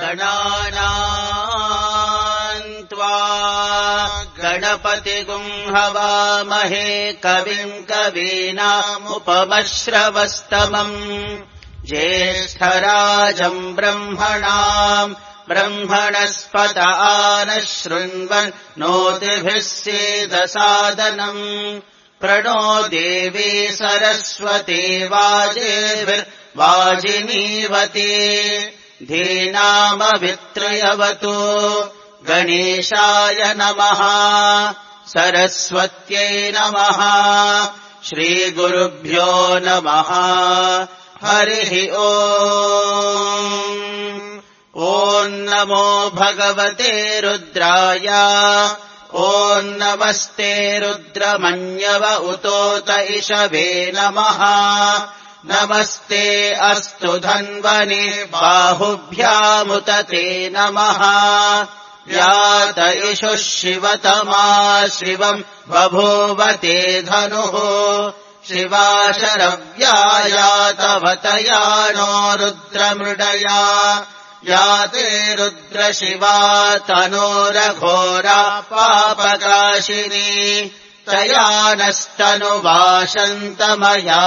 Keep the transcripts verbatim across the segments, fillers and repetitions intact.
गणानाम् त्वा गणपतिगुम् हवामहे कविम् कवीनामुपमश्रवस्तमम् ज्येष्ठराजम् ब्रह्मणाम् ब्रह्मणस्पत आनः शृण्वन् नोतिभिः सीदसादनम् प्रणो देवी सरस्वती वाजेभिर्वाजिनीवती धीनामभित्रयवतु गणेशाय नमः सरस्वत्यै नमः श्रीगुरुभ्यो नमः हरिः ओम् ॐ नमो भगवते रुद्राय ॐ नमस्ते रुद्रमन्यव उतोत इषवे नमः नमस्ते अस्तु धन्वने बाहुभ्यामुत ते नमः यात इषुः शिवतमा शिवम् बभूवते धनुः शिवाशरव्यायातवतया नो रुद्रमृडया याते रुद्रशिवा तनोरघोरा पापकाशिनी तया नस्तनुवाशन्तमया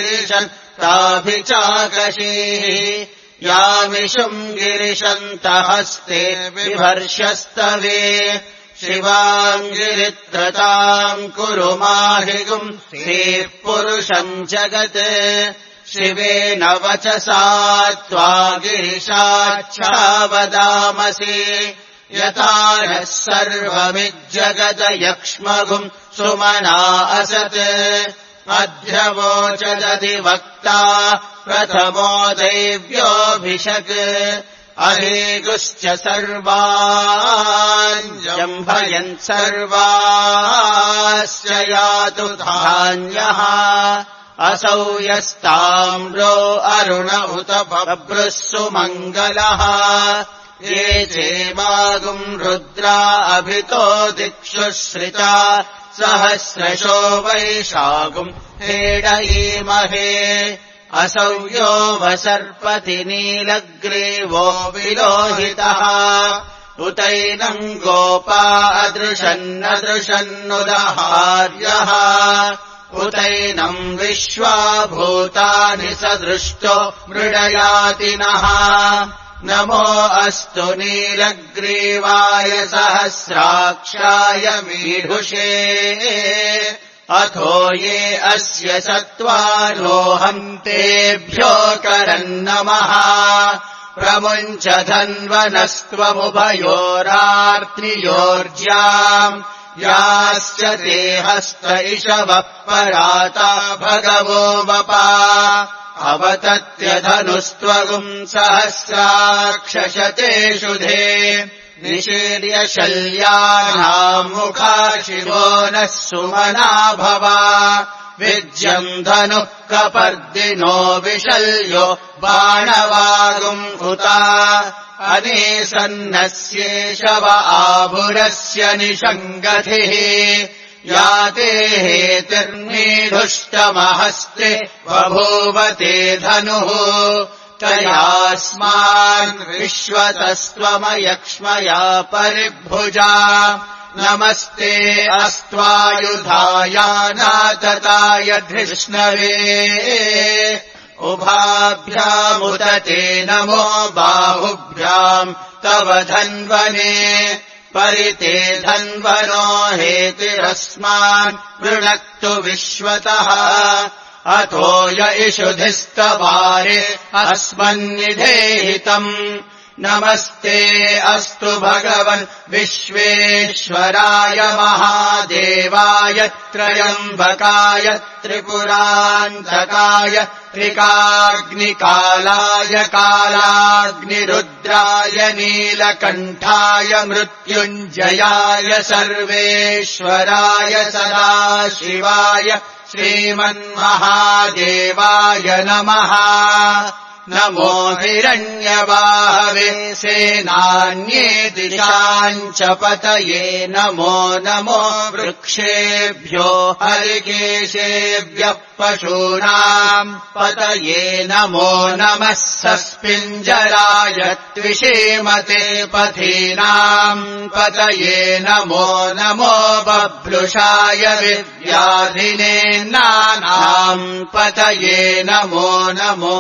गिरिशन्ताभिचाकशीः यामिषुम् गिरिशन्तहस्ते बिभर्षस्तवे शिवाम् गिरित्रताम् कुरु माहिगुम् श्रीः पुरुषम् जगत् शिवेन वचसा त्वा गिरिशाच्छावदामसि यथा नः सर्वमिज्जगदयक्ष्मगुम् सुमना असत् अध्यवोचदधिवक्ता प्रथमो दैव्योऽभिषक् अहेगुश्च सर्वान् जम्भयन् सर्वाश्च यातु धान्यः असौ यस्ताम्रो अरुण उत बभ्रुः सुमङ्गलः ये चेमागुम् रुद्रा अभितो दिक्षु श्रिता सहस्रशो वैशागुम् हेडयीमहे असौ यो वसर्पति नीलग्रीवो विलोहितः उतैनम् गोपा अदृशन्नदृशन्नुदहार्यः उतैनम् विश्वाभूतानि सदृष्टो मृडयातिनः नमो अस्तु नीलग्रीवाय सहस्राक्षाय मीढुषे अथो ये अस्य सत्त्वारोहन्तेभ्यो करन्नमः प्रमुञ्च धन्वनस्त्वमुभयोरार्त्रियोर्ज्याम् याश्च ते हस्त इषवः पराता भगवो वपा अवतत्यधनुस्त्वगुम् सहस्राक्षशतेषु धे निशीर्य शल्यानाम् मुखा शिवो नः सुमना भवा विज्यम् धनुः कपर्दिनो विशल्यो बाणवागुम् उता अनेसन्नस्येषव आभुरस्य निषङ्गतिः याते हेतिर्मीढुष्टमहस्ते बभूवते धनुः तयास्मान् विश्वतस्त्वमयक्ष्मया परिभुजा नमस्ते अस्त्वायुधायानातताय धृष्णवे उभाभ्यामुत ते नमो बाहुभ्याम् तव धन्वने परिते धन्वनो हेतिरस्मान् वृणक्तु विश्वतः अथो य इषुधिस्तवारे अस्मन्निधेहितम् नमस्ते अस्तु भगवन् विश्वेश्वराय महादेवाय त्रयम्बकाय त्रिपुरान्तकाय त्रिकाग्निकालाय कालाग्निरुद्राय नीलकण्ठाय मृत्युञ्जयाय सर्वेश्वराय सदाशिवाय श्रीमन्महादेवाय नमः नमो हिरण्यबाहवे सेनान्ये दिशाञ्च पतये नमो नमो वृक्षेभ्यो हरिकेशेभ्यः पशूनाम् पतये नमो नमः सस्पिञ्जराय त्विषेमते पथीनाम् पतये नमो नमो बभ्रुषाय विव्याधिनेन्नानाम् पतये नमो नमो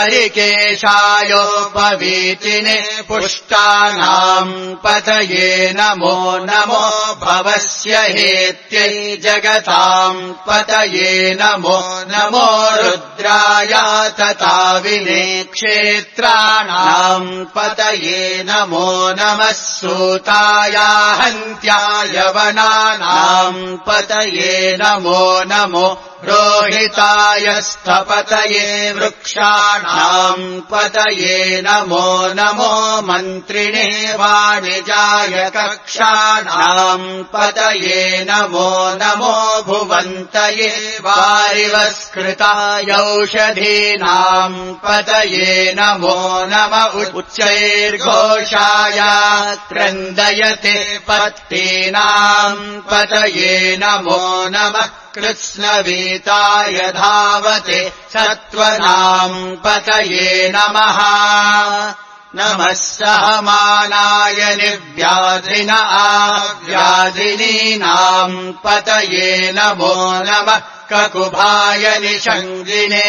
हरिकेशायोपवीतिने पुष्टानाम् पतये नमो नमो भवस्य हेत्यै जगताम् पतये नमो नमो रुद्राय तताविने क्षेत्राणाम् पतये नमो नमः सूताय हन्त्याय वनानाम् पतये नमो नमो रोहिताय स्थपतये वृक्षाणाम् पतये नमो नमो मन्त्रिणे वाणिजाय कक्षाणाम् पतये नमो नमो भुवन्तये वारिवस्कृताय औषधीनाम् पतये नमो नम उच्चैर्घोषाय क्रन्दयते पत्तीनाम् पतये नमो नमः कृत्स्नवीताय धावते सत्त्वनाम् पतये नमः नमः सहमानाय निर्व्याधिन आव्याधिनीनाम् पतये नमो नमः ककुभाय निषङ्गिने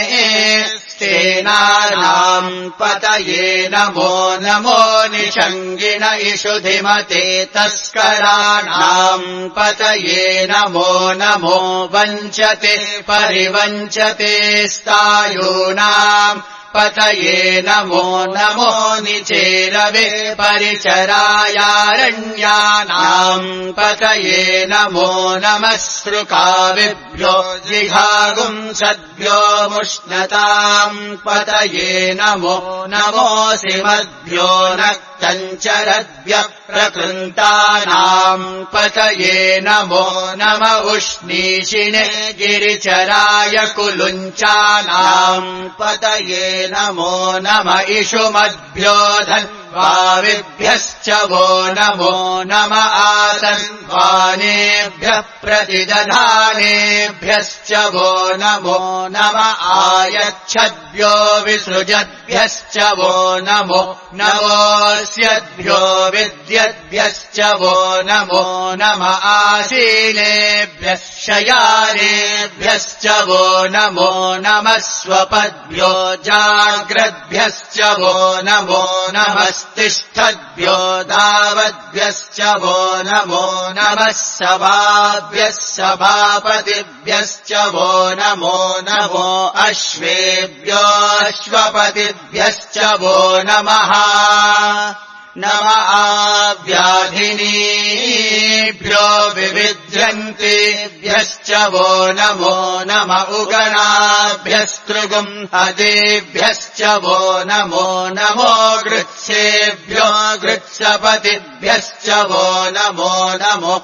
स्तेनानाम् पतये नमो नमो निषङ्गिन इषुधिमते तस्कराणाम् पतये नमो नमो वञ्चते परिवञ्चते स्तायूनाम् पतये नमो नमो निचेरवे परिचरायारण्यानाम् पतये नमो नमः सृकाविभ्यो जिघागुंसद्भ्यो मुष्णताम् पतये नमो नमोऽसिमद्भ्यो नक्तञ्चरद्भ्यः प्रकृन्तानाम् पतये नमो नम उष्णीषिणे गिरिचराय कुलुञ्चानाम् पतये नमो नम इषुमद्भ्यो धन्वाविभ्यश्च वो नमो नम आतन्वानेभ्यः प्रतिदधानेभ्यश्च वो नमो नम आयच्छद्भ्यो विसृजद्भ्यश्च वो नमो नमोऽस्यद्भ्यो विद्यद्भ्यश्च वो नमो नम आसीनेभ्यः शयानेभ्यश्च वो नमो नमः स्वपद्भ्यो जाग्रद्भ्यश्च वो नमो नमस्तिष्ठद्भ्यो धावद्भ्यश्च वो नमो नमः सभाभ्यः सभापतिभ्यश्च वो नमो नमो अश्वेभ्यो अश्वपतिभ्यश्च वो नमः नम आव्याधिनीभ्यो विविध्यन्तेभ्यश्च वो नमो नम उगणाभ्यस्तृगुंहदेभ्यश्च वो नमो नमो गृत्सेभ्यो गृत्सपतिभ्यश्च वो नमो नमो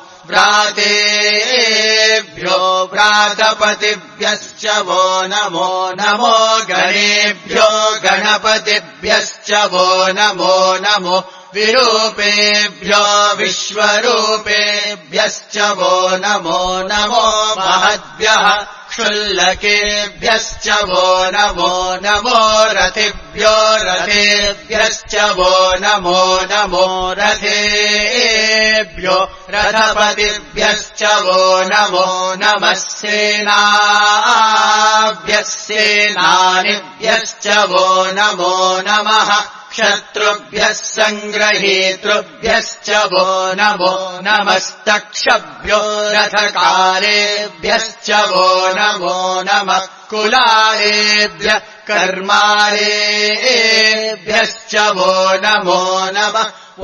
व्रातेभ्यो व्रातपतिभ्यश्च वो नमो नमो गणेभ्यो गणपतिभ्यश्च वो नमो नमो विरूपेभ्यो विश्वरूपेभ्यश्च वो नमो नमो महद्भ्यः क्षुल्लकेभ्यश्च वो नमो नमो रथिभ्यो रथेभ्यश्च वो नमो नमो रथेभ्यो रथपतिभ्यश्च वो नमो नमः सेनाभ्यः सेनानिभ्यश्च वो नमो नमः शत्रुभ्यः सङ्ग्रहीतृभ्यश्च वो नमो नमस्तक्षभ्यो रथकारेभ्यश्च वो नमो नमः कुलालेभ्यः कर्मारेभ्यश्च वो नमो नमः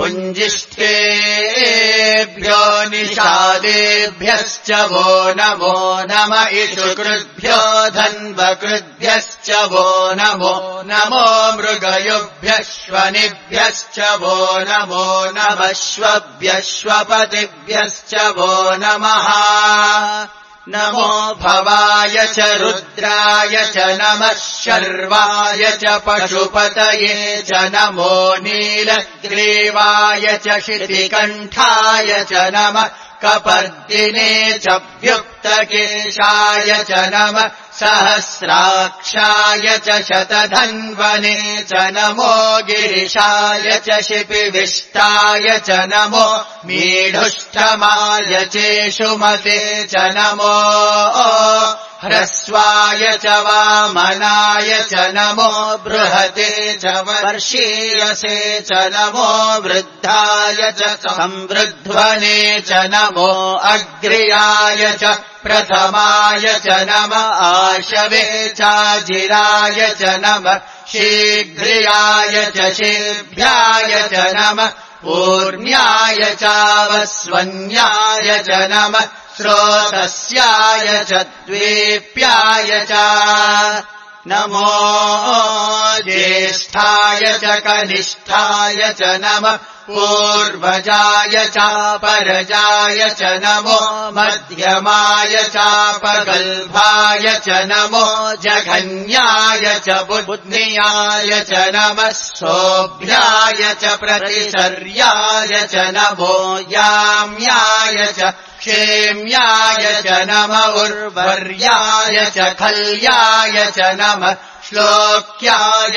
पुञ्जिष्ठेभ्यो निषादेभ्यश्च वो नमो नम इषुकृद्भ्यो धन्वकृद्भ्यश्च वो नमो नमो मृगयुभ्यश्वनिभ्यश्च वो नमो नमः श्वभ्यश्वपतिभ्यश्च वो नमः नमो भवाय च रुद्राय च नमः शर्वाय च पशुपतये च नमो नीलग्रीवाय च शितिकण्ठाय च नमः कपर्दिने च व्युक्तकेशाय च नमः सहस्राक्षाय च शतधन्वने च नमो गिरिशाय च शिपिविष्टाय च नमो मीढुष्टमाय चेषुमते च नमो ह्रस्वाय च वामनाय च नमो बृहते च वर्षीयसे च नमो वृद्धाय च संवृध्वने च नमो अग्र्याय च प्रथमाय च नमः आशवे चाजिराय च नमः शीघ्र्याय च शेभ्याय च नमः ऊर्ण्याय चावस्वन्याय च नमः स्रोतस्याय च द्वीप्याय च नमो ज्येष्ठाय च कनिष्ठाय च नमः पूर्वजाय चापरजाय च नमो मध्यमाय चापगल्भाय च नमो जघन्याय च बुद्ध्याय च नमः सोऽभ्याय च प्रतिशर्याय च नमो याम्याय च क्षेम्याय च नमः उर्वर्याय च खल्याय च नमः श्लोक्याय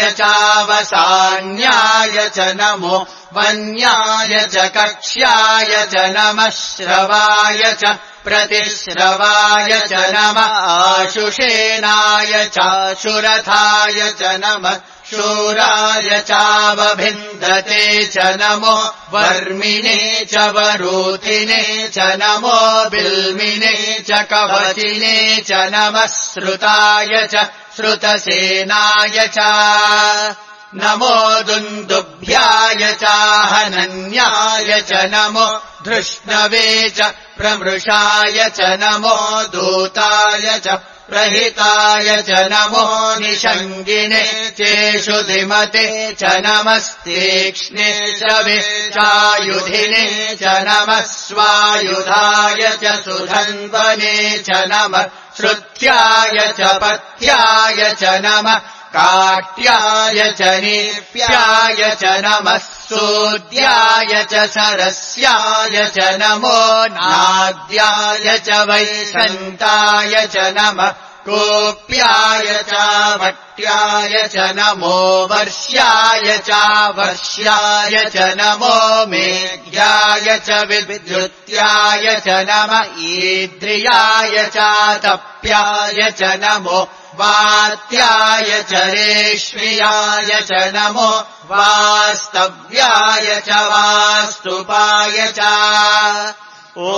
चावसान्याय च नमो वन्याय च कक्ष्याय च नमः श्रवाय च प्रतिश्रवाय च नमः आशुषेणाय चाशुरथाय च नमः शूराय चावभिन्दते च नमो वर्मिणे च वरूथिने च नमो बिल्मिने च कवचिने च नमः श्रुताय च श्रुतसेनाय च नमो दुन्दुभ्याय चाहनन्याय च नमो धृष्णवे च प्रमृषाय च नमो दूताय च प्रहिताय च नमो निषङ्गिने चेषु धिमते च नमस्तीक्ष्णे च चायुधिने च नमः स्वायुधाय च सुधन्वने च नमः श्रुत्याय च पथ्याय च नमः काट्याय च नीप्याय च नमः सूद्याय च सरस्याय च नमो नाद्याय च वैशन्ताय च नमः कोप्याय च वट्याय च नमो वर्ष्याय च वर्ष्याय च नमो मेघ्याय च विद्युत्याय च नमः ईद्रियाय च तप्याय च नमो वात्याय च रेष्म्याय च नमो वास्तव्याय च वास्तुपाय च ॐ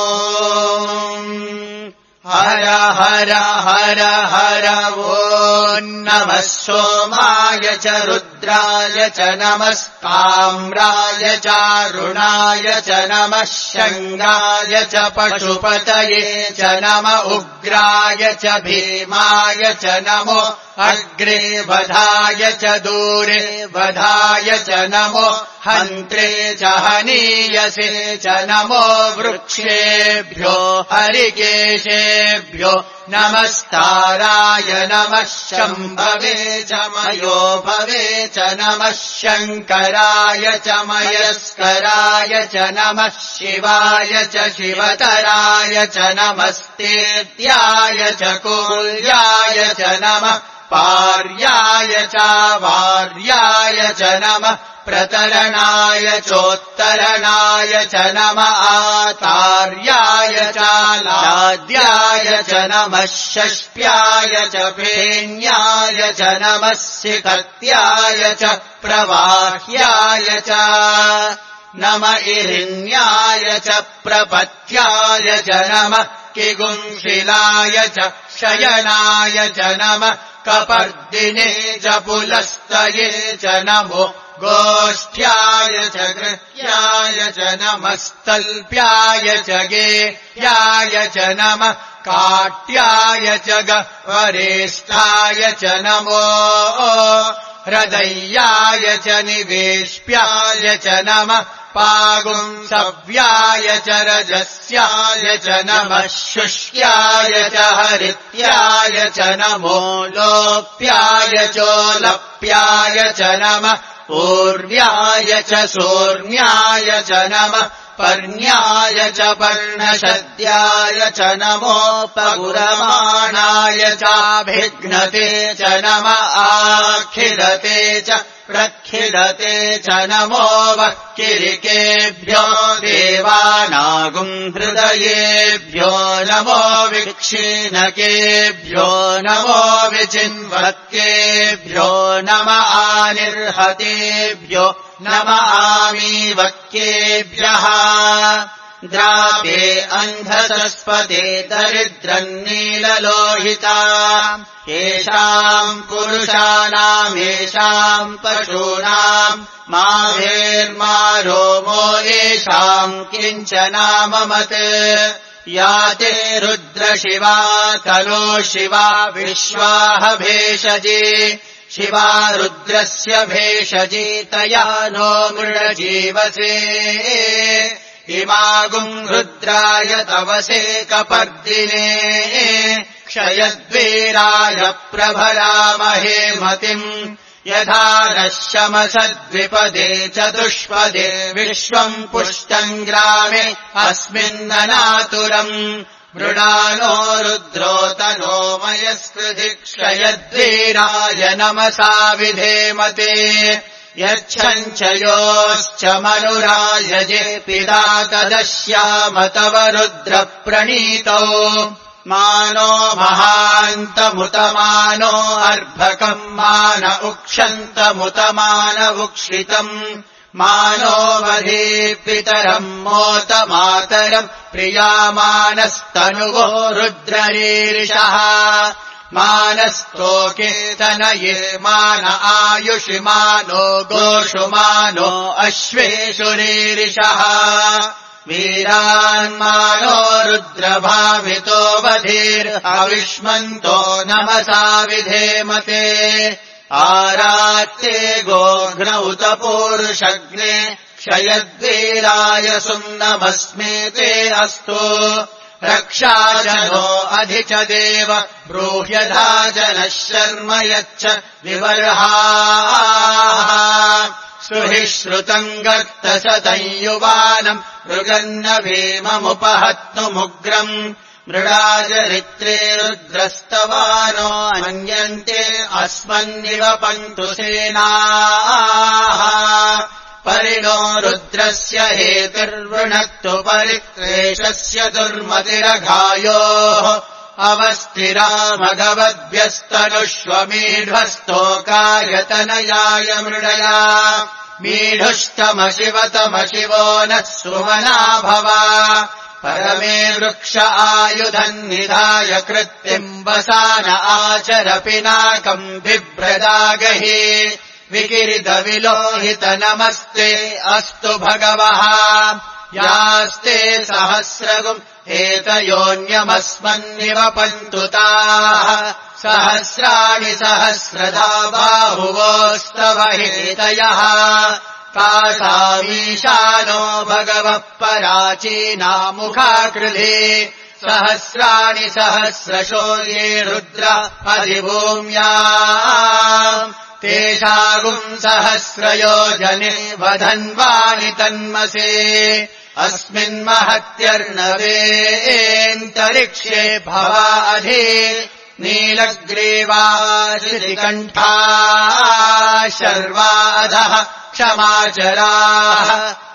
हर हर हर हर ॐ नमः सोमाय च रुद्राय च नमस्ताम्राय चारुणाय च नमः शङ्गाय च पशुपतये च नम उग्राय च भीमाय च नमो अग्रे वधाय च दूरे वधाय च नमो हन्त्रे च हनीयसे च नमो वृक्षेभ्यो हरिकेशेभ्यो नमस्ताराय नमः शम्भवे च मयोभवे च नमः शङ्कराय च मयस्कराय च नमः शिवाय च शिवतराय च नमस्तेत्याय च कूल्याय च नमः पार्याय च वार्याय च नमः प्रतरणाय चोत्तरणाय च नमः आतार्याय च लाद्याय च नमः षष्ट्याय च फेन्याय च नमः सिकत्याय च प्रवाह्याय च नम इरिण्याय च प्रपथ्याय च नमः किगुंशिलाय च शयनाय च नमः कपर्दिने च पुलस्तये च नमो गोष्ठ्याय च गृह्याय च नमस्तल्प्याय च गेह्याय च नमः काट्याय च गह्वरेष्ठाय च नमो हृदयाय च निवेश्याय च नमः पागुंसव्याय च रजस्याय च नमः शुष्याय च हरित्याय च नमो लोप्याय चोलप्याय च नमः पूर्व्याय च सूर्ण्याय च नमः पर्ण्याय च पर्णशद्याय च नमोपगुरमाणाय चाभिघ्नते च नमः आखिलते च प्रखिलते च नमो वक्किरिकेभ्यो देवानागुं हृदयेभ्यो नमो विक्षीणकेभ्यो नमो विचिन्वक्केभ्यो नम आनिर्हतेभ्यो नम आमीवक्केभ्यः द्रापे अन्धसस्पते दरिद्रन्नीललोहिता येषाम् पुरुषाणामेषाम् पशूनाम् माभेर्मा रोमो येषाम् किञ्चनाममत् या ते रुद्रशिवा तनो शिवा विश्वाह भेषजे शिवा रुद्रस्य भेषजी तया नो मृडजीवसे इमागुम् रुद्राय तवसे कपर्दिने क्षयद्वीराय प्रभरामहे मतिम् यथा नः शमसद्विपदे चतुष्पदे विश्वम् पुष्टम् ग्रामे अस्मिन्ननातुरम् मृडानो रुद्रोतनो मयस्कृधि क्षयद्वीराय नमसा विधेमते यच्छञ्चयोश्च मनुरायजे पिता तदश्याम तव रुद्रप्रणीतौ मानो महान्तमुतमानो अर्भकम् मान उक्षन्तमुतमान उक्षितम् मानो वधे पितरम् मोत मातरम् प्रियामानस्तनुवो रुद्ररीरिषः मानस्तोकेतनये मान आयुषि मानो गोषु मानो अश्वेषु रीरिषः वीरान्मानो रुद्रभावितो वधीर्हविष्मन्तो नमसा विधेमते आरात्ते गोघ्न उत पूरुषग्ने क्षयद्वीराय सुम्नमस्मे ते अस्तु रक्षाजनो अधि च देव ब्रूह्यधा जनः शर्म यच्च विवर्हाः सुहि श्रुतम् गर्तशतयुवानम् मृगन्न भीममुपहत्तुमुग्रम् मृडाचरित्रे रुद्रस्तवानो मन्यन्ते अस्मन्निव पन्तु सेनाः परिणो रुद्रस्य हेतुर्वृणक्तु परिक्लेशस्य दुर्मतिरघायोः अवस्थिरामघवद्भ्यस्तनुष्वमीढ्वस्तोकायतनयाय मृडया मीढुष्टमशिवतमशिवो नः सुमना भवा परमे वृक्ष आयुधन्निधाय कृत्तिम् वसान आचर पिनाकम् बिभ्रदागहि विकिरितविलोहित नमस्ते अस्तु भगवः यास्ते सहस्रगुम् एतयोऽन्यमस्मन्निव पन्तु ताः सहस्राणि सहस्रधा बाहुवोस्तव हेतयः तासामीशानो भगवः पराचीनामुखाकृधे सहस्राणि सहस्रशो ये रुद्र अधिभूम्या तेषागुम् सहस्रयोजने वधन्वानि तन्मसे अस्मिन्महत्यर्णवेऽन्तरिक्षे भवा अधि नीलग्रीवाश्रिकण्ठा शर्वाधः क्षमाचराः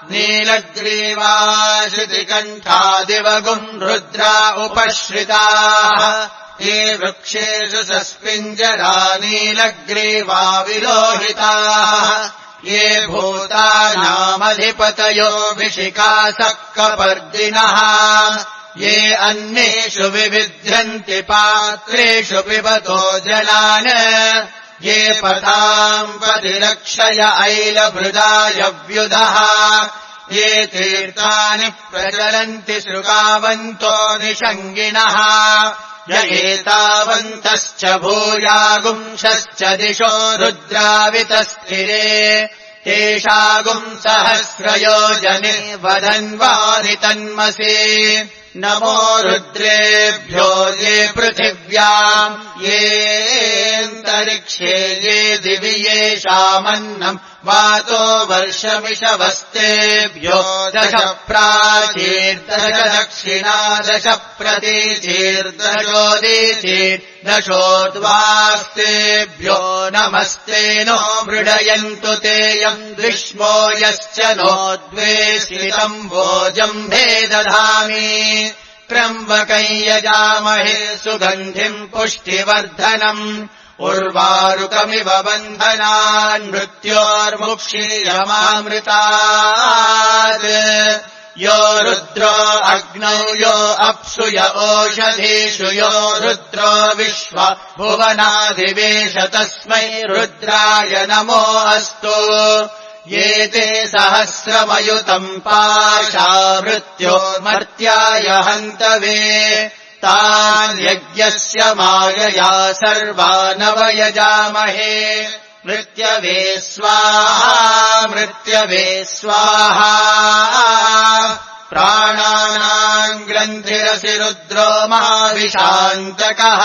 नीलग्रीवाश्रिकण्ठादिवगुम् रुद्रा उपश्रिताः ये वृक्षेषु सस्मिञ्जरा नीलग्रीवा विलोहिताः ये भूतानामधिपतयो विशिखासः कपर्दिनः ये अन्येषु विविध्यन्ति पात्रेषु पिबतो जनान् ये पताम् पतिरक्षय ऐलभृदाय व्युधः ये तीर्थानि प्रचलन्ति शृगावन्तो निषङ्गिणः य एतावन्तश्च भूयागुंशश्च दिशो रुद्रावितस्थिरे तेषागुम् सहस्रयोजने वदन्वानि तन्मसि नमो रुद्रेभ्यो ये पृथिव्याम् येऽन्तरिक्षे ये दिवि येषामन्नम् वातो वर्षमिषवस्तेभ्यो दश प्राचीर्दश दक्षिणा दश प्रतीचीर्दशोदीचीर्दशोर्ध्वास्तेभ्यो नमस्ते नो मृडयन्तु तेयम् विष्मो यश्च नो द्वेषितम् भोजम् भेदधामि त्र्यम्बकम् यजामहे सुगन्धिम् पुष्टिवर्धनम् उर्वारुकमिव बन्धनान् मृत्योर्मुक्षीयमामृतात् यो रुद्रो अग्नौ यो अप्सु य ओषधीषु यो रुद्रो विश्व भुवनाधिवेश तस्मै रुद्राय नमो अस्तु ये ते सहस्रमयुतम् पाशा मृत्योर्मर्त्याय हन्तवे तान् यज्ञस्य मायया सर्वानवयजामहे मृत्यवे स्वाहा मृत्यवे स्वाहा प्राणानाम् ग्रन्थिरसि रुद्रो महाविशान्तकः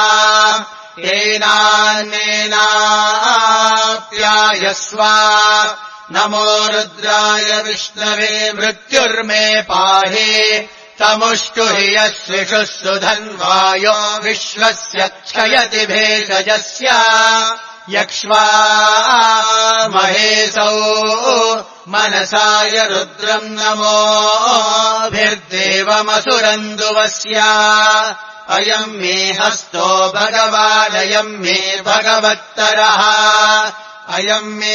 येनान्नेनाप्यायस्व नमो रुद्राय विष्णवे मृत्युर्मे पाहि तमुष्टुहि यस्विषुः सुधन्वायो विश्वस्य क्षयति भेषजस्य यक्ष्वा महेशौ मनसाय रुद्रम् नमोभिर्देवमसुरन्दुवस्य अयम् मे हस्तो भगवानयम् मे भगवत्तरः अयम् मे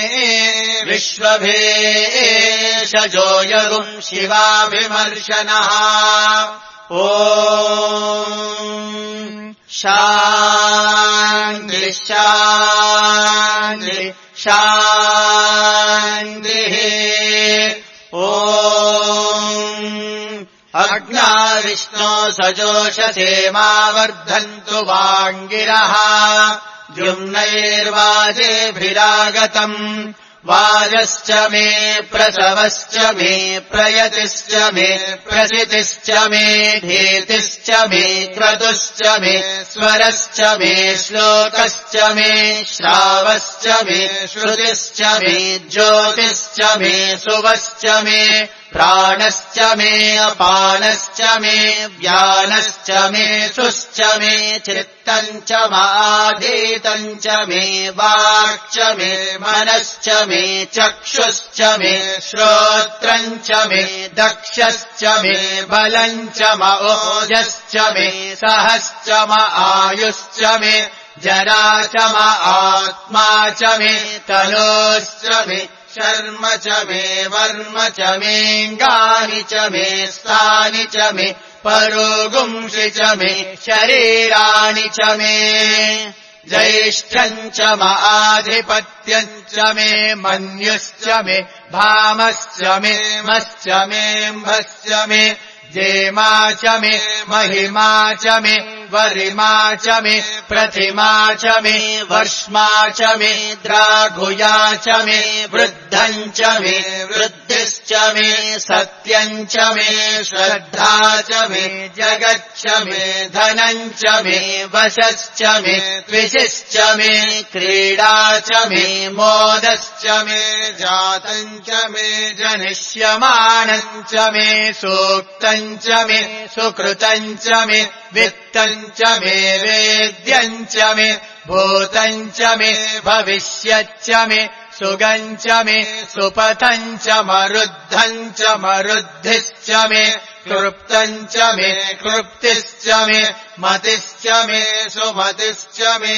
विश्वभेषजो यगुम् शिवाभिमर्शनः ॐ शान्ति शान्ति शान्तिः ॐ अग्ना विष्णो सजोषसे मा वर्धन्तु वाङ्गिरः द्युम्नैर्वाजेभिरागतम् वाजश्च मे प्रसवश्च मे प्रयतिश्च मे प्रसितिश्च मे धीतिश्च मे क्रतुश्च मे स्वरश्च मे श्लोकश्च मे श्रावश्च मे श्रुतिश्च मे ज्योतिश्च मे सुवश्च मे प्राणश्च मे अपानश्च मे व्यानश्च मे सुश्च मे चित्तम् च माधीतम् च मे वाक्च मे मनश्च मे चक्षुश्च मे श्रोत्रम् च मे दक्षश्च मे बलम् च म ओजश्च मे सहश्च म आयुश्च मे जरा च म आत्मा च मे तनोश्च मे शर्म च मे वर्म च मेऽङ्गानि च मे स्थानि च मे परोगुंसि च मे शरीराणि च मे ज्येष्ठम् च म आधिपत्यम् च मे मन्युश्च मे भामश्च मे मश्च मेऽम्भश्च मे जेमा च मे महिमा च मे वरिमा च मे प्रतिमा च मे वर्ष्मा च मे द्राघुया च मे वृद्धम् च मे वृद्धिश्च मे सत्यम् च मे श्रद्धा च मे जगच्च मे धनम् च मे वशश्च मे द्विषश्च मे क्रीडा च मे मोदश्च मे जातम् च मे जनिष्यमाणम् च मे सूक्तम् च मे सुकृतम् च मे वित्तम् च मे वेद्यम् च मे भूतम् च मे भविष्यच्च मे सुगम् च मे सुपथम् च मरुद्धम् च मरुद्धिश्च मे क्लृप्तम् च मे क्लृप्तिश्च मे मतिश्च मे सुमतिश्च मे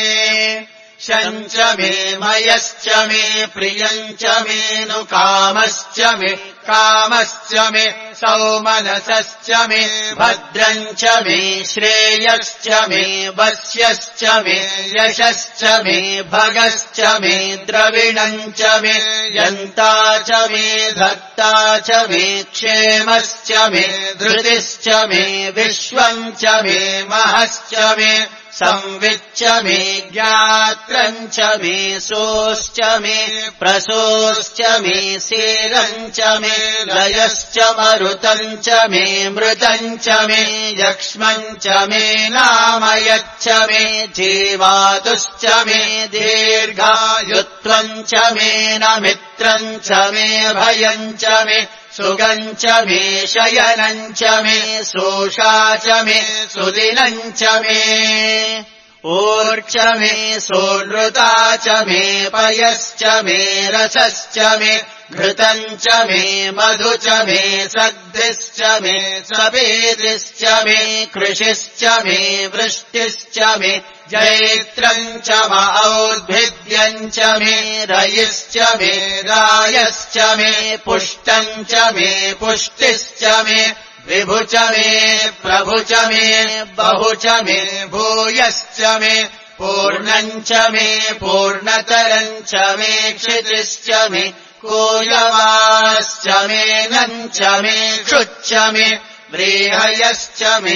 शम् च मे मयश्च मे प्रियम् च मे नु कामश्च मे कामश्च मे सौमनसश्च मे भद्रम् च मे श्रेयश्च मे वस्यश्च मे यशश्च मे भगश्च मे द्रविणम् च मे यन्ता च मे धत्ता च मे क्षेमश्च मे धृतिश्च मे विश्वम् च मे महश्च मे संविच्च मे ज्ञात्रम् च मे सोश्च मे प्रसोश्च मे सेरम् च मे लयश्च मरुतम् च मे मृतम् च मे यक्ष्मम् च मे नामयच्च मे जीवातुश्च मे दीर्घायुत्वम् च मे नमित्रम् च मे भयम् च मे सुगम् च मे शयनम् च मे सोषा च मे सुदिनम् च मे ऊर्च मे सोनृता च मे पयश्च मे रसश्च मे घृतम् च मे मधु च मे सग्धिश्च मे सपेतिश्च मे कृषिश्च मे वृष्टिश्च मे जैत्रम् च म औद्भिद्यम् च मे रयिश्च मे रायश्च मे पुष्टम् च मे पुष्टिश्च मे विभु च मे प्रभु च मे बहु च मे भूयश्च मे पूर्णम् च मे पूर्णतरम् च मे क्षितिश्च मे कोयवाश्च मे नम् च मे क्षुच्च मे व्रीहयश्च मे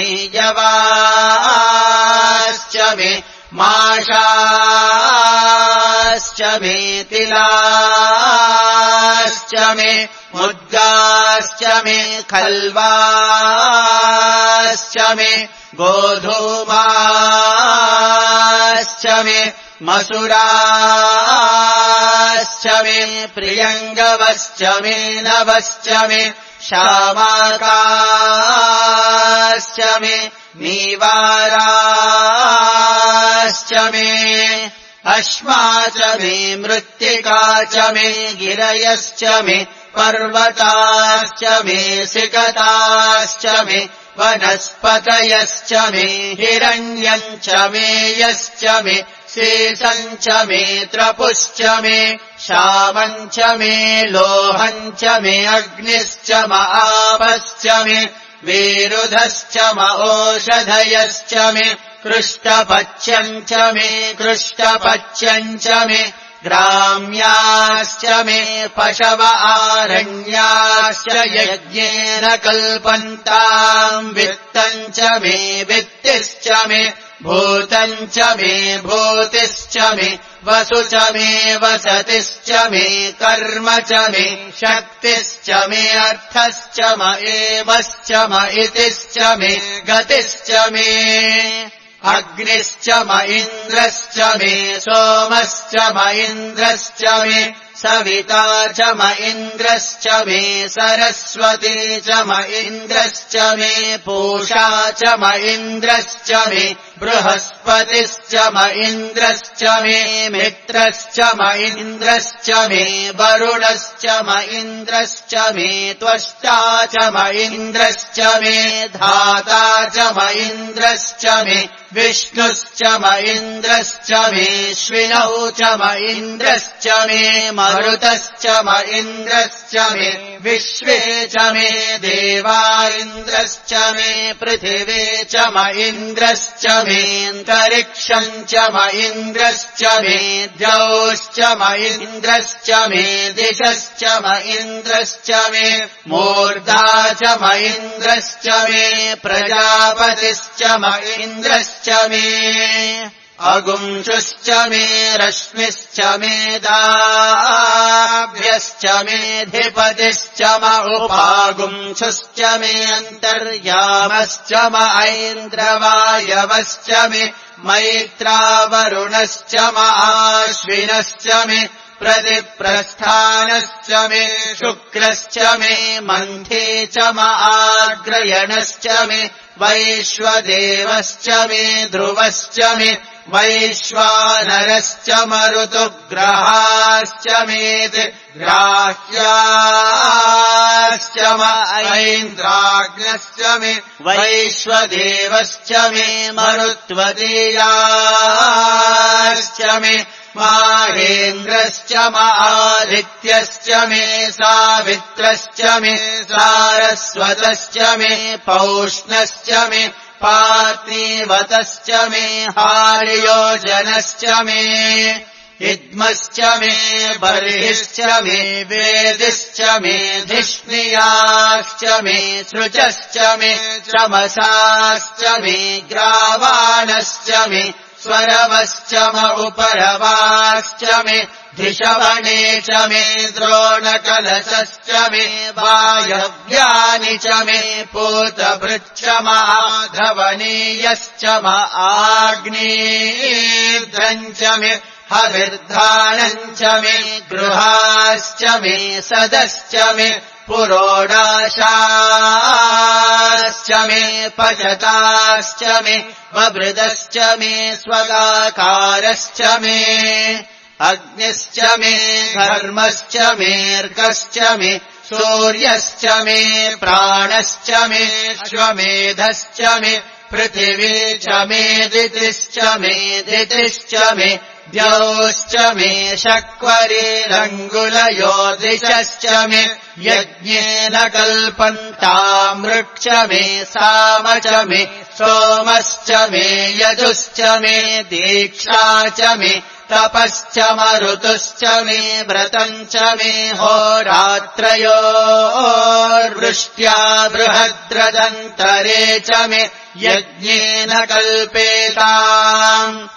यवाश्च मे माषाश्च मे तिलाश्च मे मुद्गाश्च मे खल्वाश्च मे गोधूमाश्च मे मसुराश्च मे प्रियङ्गवश्च मे नवश्च मे शामाकाश्च मे नीवाराश्च मे अश्मा च मे मृत्तिका च मे गिरयश्च मे पर्वताश्च मे सिकताश्च मे वनस्पतयश्च मे हिरण्यम् च मे यश्च मे शेषम् च मे त्रपुश्च मे श्यामम् च मे लोहम् च मे अग्निश्च म आपश्च मे विरुधश्च म ओषधयश्च मे कृष्टपच्यम् च मे कृष्टपच्यम् च मे ग्राम्याश्च मे पशव आरण्याश्च यज्ञेन कल्पन्ताम् वित्तम् च मे वित्तिश्च मे भूतम् च मे भूतिश्च मे वसु च मे वसतिश्च मे कर्म च मे शक्तिश्च मे अर्थश्च म एवश्च म इतिश्च मे गतिश्च मे अग्निश्च म इन्द्रश्च मे सोमश्च म इन्द्रश्च मे सविता च म इन्द्रश्च मे सरस्वती च म इन्द्रश्च मे पूषा च म इन्द्रश्च मे बृहस्पतिश्च म इन्द्रश्च मे मित्रश्च म इन्द्रश्च मे वरुणश्च म इन्द्रश्च मे त्वष्टा च म इन्द्रश्च मे धाता च म इन्द्रश्च मे विष्णुश्च म इन्द्रश्च मे श्विनौ च म इन्द्रश्च मे मरुतश्च म इन्द्रश्च मे विश्वे च मे देवा इन्द्रश्च मे पृथिवे च म इन्द्रश्च मेऽन्तरिक्षम् च म इन्द्रश्च मे द्यौश्च म इन्द्रश्च मे दिशश्च म इन्द्रश्च मे मूर्धा च म इन्द्रश्च मे प्रजापतिश्च म इन्द्रश्च मे अगुंशुश्च मे रश्मिश्च मे दाभ्यश्च मेऽधिपतिश्च म उपागुंशुश्च मे अन्तर्यामश्च म ऐन्द्रवायवश्च मे मैत्रावरुणश्च म आश्विनश्च मे प्रतिप्रस्थानश्च मे शुक्रश्च मे मन्थे च म आग्रयणश्च मे वैश्वदेवश्च मे ध्रुवश्च मे वैश्वानरश्च मरुतुग्रहाश्च मेति ग्राह्याश्च म ऐन्द्राग्नश्च मे वैश्वदेवश्च मे मरुत्वदीयाश्च मे माहेन्द्रश्च मादित्यश्च मे सावित्रश्च मे सारस्वतश्च मे पौष्णश्च मे पार्थिवतश्च मे हार्योजनश्च मे इद्मश्च मे बर्हिश्च मे वेदिश्च मे धिष्णियाश्च मे सृजश्च मे चमसाश्च मे ग्रावाणश्च मे स्वरवश्च म उपरवाश्च मे धिषवणे च मे द्रोणकलशश्च मे वायव्यानि च मे पूतभृच्च माधवनीयश्च म आग्नेय्ध्रम् च मे हविर्धानम् च मे गृहाश्च मे सदश्च मे पुरोडाशाश्च मे पचताश्च मे ववृदश्च मे स्वगाकारश्च मे अग्निश्च मे धर्मश्च मेऽर्कश्च मे सूर्यश्च मे प्राणश्च मे श्वमेधश्च मे पृथिवी च मे दितिश्च मे दितिश्च मे द्यौश्च मे शक्वरीरङ्गुलयोदिशश्च मे यज्ञेन कल्पन्तामृक्ष मे साम च मे सोमश्च मे यजुश्च मे दीक्षा च मे तपश्च मरुतुश्च मे व्रतम् च मे होरात्रयोर्वृष्ट्या बृहद्रदन्तरे च मे यज्ञेन कल्पेताम्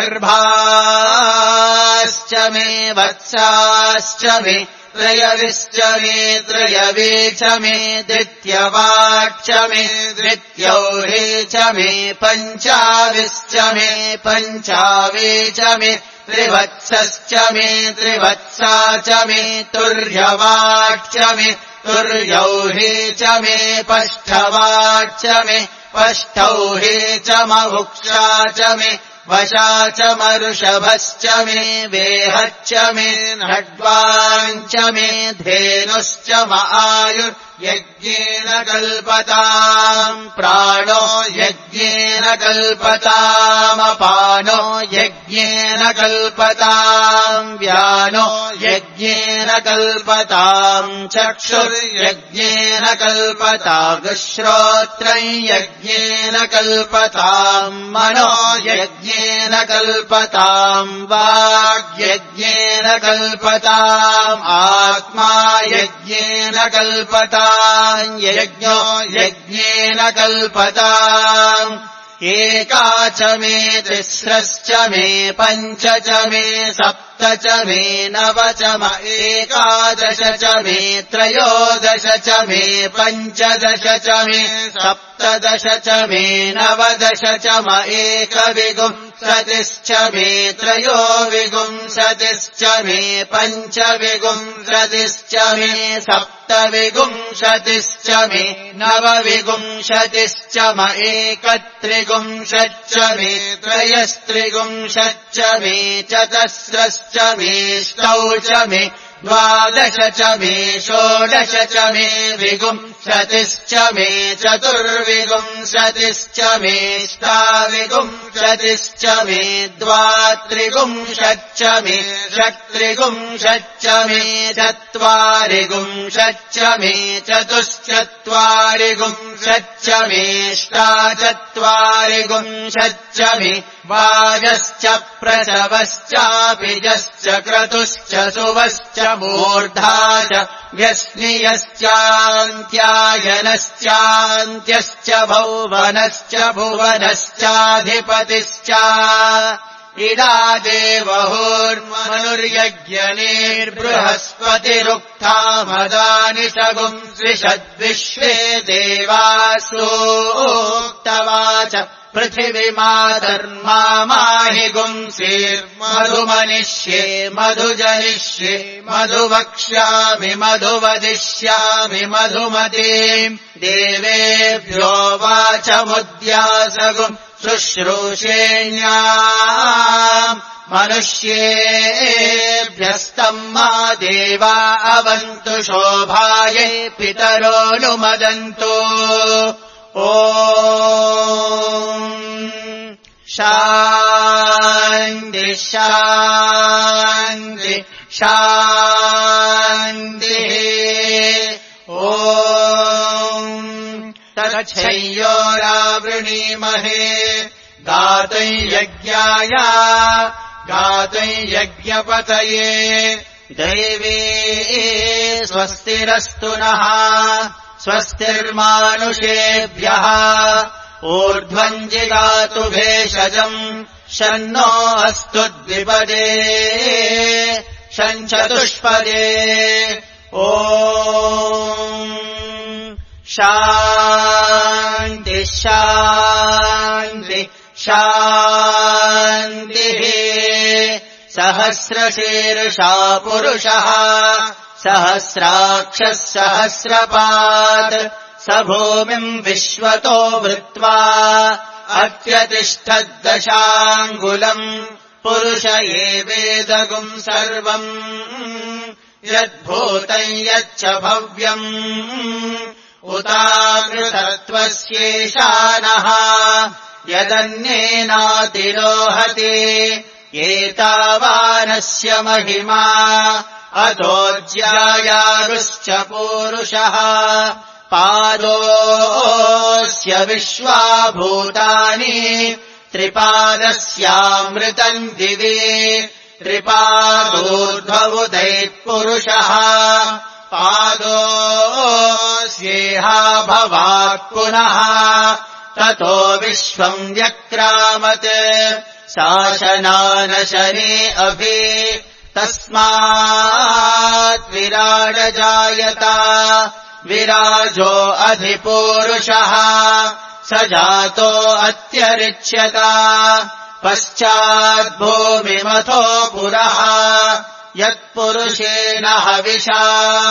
गर्भाश्च मे वत्साश्च मे त्रयविश्च मे त्रयवे च मे द्वितीयवाक्च मे द्वितीयौरे च मे पञ्चाविश्च मे पञ्चावे च मे त्रिवत्सश्च मे त्रिवत्सा च मे तुर्यवाक्च मे तुर्यौरे च मे पष्ठवाक्च मे पष्ठौरे च महुक्षा च मे वशा च मरुषभश्च मे वेहच्च मे नड्वाञ्च मे धेनुश्च म आयुर्यज्ञेन कल्पताम् प्राणो यज्ञेन कल्पतामपानो यज्ञेन कल्पताम् व्यानो यज्ञेन कल्पताम् चक्षुर्यज्ञेन कल्पतागुश्रोत्रम् यज्ञेन कल्पताम् मनो यज्ञेन कल्पताम् वाग्यज्ञेन कल्पताम् आत्मा यज्ञेन कल्पताम् यज्ञो यज्ञेन कल्पताम् एका च मे तिस्रश्च मे पञ्च च मे सप्त च मे नव च म एकादश च मे त्रयोदश च मे पञ्चदश च मे सप्तदश च मे नवदश च म एकविंशतिश्च मे त्रयोविंशतिश्च मे पञ्चविंशतिश्च मे सप्तविंशतिश्च मे नवविंशतिश्च म एकत्रिंशच्च मे त्रयस्त्रिंशच्च मे चतस्रश्च मेष्टौ च मे द्वादश च मे षोडश च मे विंशतिश्च मे चतुर्विंशतिश्च मेष्टाविंशतिश्च मे द्वात्रिंशच्च मे षट्त्रिंशच्च मे चत्वारिंशच्च मे चतुश्चत्वारिंशच्च मेष्टाचत्वारिंशच्च मे वाजश्च प्रसवश्चाभिजश्च क्रतुश्च सुवश्च मूर्धा च व्यस्नियश्चान्त्यायनश्चान्त्यश्च भुवनश्च भुवनश्चाधिपतिश्च इडा देवहोर्मनुर्यज्ञनेर्बृहस्पतिरुक्था मदानि सगुंसृषद्विश्वे देवासूक्तवाच पृथिवीमाधर्मा माहि गुंसीर्मधुमनिष्ये मधुजनिष्ये मधुवक्ष्यामि मधुवदिष्यामि मधुमतीम् देवेभ्यो वाचमुद्यासगुम् शुश्रूषेण्याम् मनुष्येभ्यस्तम् मा देवा अवन्तु शोभायै पितरोऽनुमदन्तु ॐ शान्ति शान्ति शान्तिः। ॐ तच्छय्योरावृणीमहे गातुम् यज्ञाय गातुम् यज्ञपतये दैवी स्वस्तिरस्तु नः स्वस्तिर्मानुषेभ्यः ऊर्ध्वम् जिगातु भेषजम् शन्नो अस्तु द्विपदे शञ्चतुष्पदे। ॐ शान्ति शान्ति शान्तिः। सहस्रशीर्षा पुरुषः सहस्राक्षः सहस्रपात् स भूमिम् विश्वतो वृत्वा अत्यतिष्ठद्दशाङ्गुलम् पुरुष एवेदगुम् सर्वम् यद्भूतम् यच्च भव्यम् उतामृतत्वस्येषानः यदन्येनातिरोहति एतावानस्य महिमा अतोऽज्यायारुश्च पूरुषः पादोऽस्य विश्वाभूतानि त्रिपादस्यामृतम् दिवि त्रिपादोर्ध्वमुदैः पादोऽस्येहा भवात् पुनः ततो विश्वम् व्यक्रामत् शासनानशने अभि तस्मात् विराडजायत विराजो अधिपूरुषः स जातो अत्यरिच्यत पश्चाद्भूमिमथो पुरः यत्पुरुषेण हविषा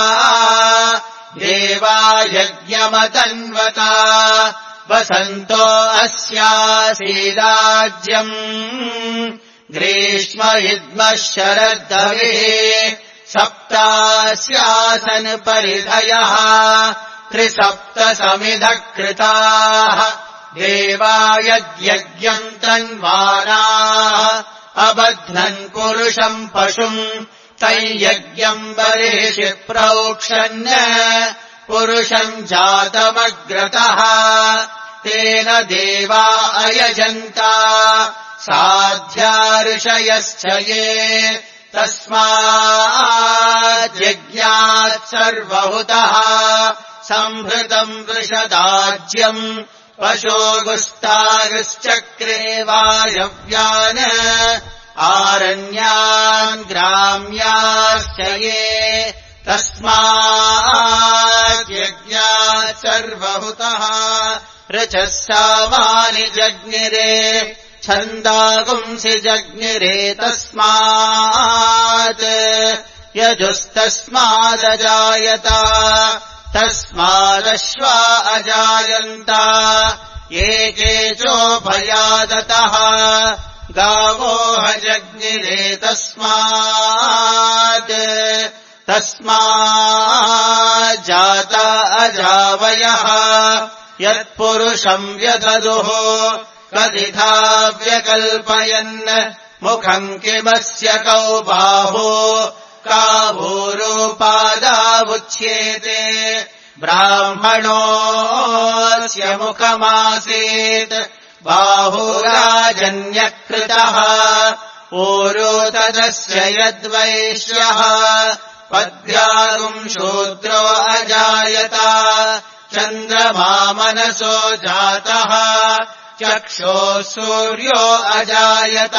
देवा यज्ञमतन्वत वसन्तो अस्यासीदाज्यम् ग्रीष्म इद्मः शरद्धविः सप्तास्यासन् परिधयः त्रिसप्तसमिधः कृताः देवा यद्यज्ञम् तन्वानाः अबध्नन् पुरुषम् पशुम् तैयज्ञम् बर्हिषि प्रोक्षन् पुरुषम् जातमग्रतः तेन देवा अयजन्ता साध्या ऋषयश्च ये तस्माद्यज्ञात् सर्वहुतः सम्भृतम् वृषदाज्यम् पशोगुस्तागश्चक्रे वायव्यान् आरण्यान् ग्राम्याश्च ये तस्माद्यज्ञात् सर्वहुतः ऋचः सामानि जज्ञिरे छन्दागुंसि जज्ञिरे तस्मात् यजुस्तस्मादजायत तस्मादश्वा अजायन्त एके चोभयादतः गावो जज्ञिरे तस्मात् तस्माज्जाता अजावयः यत्पुरुषम् व्यददुः कदिथा व्यकल्पयन् मुखम् किमस्य कौ बाहो काभूरूपादावुच्येते ब्राह्मणोऽस्य मुखमासीत् बाहुराजन्यकृतः ऊरो तदस्य यद्वैश्यः पद्यागुम् शूद्रो अजायत चन्द्रमा मनसो जातः चक्षोः सूर्यो अजायत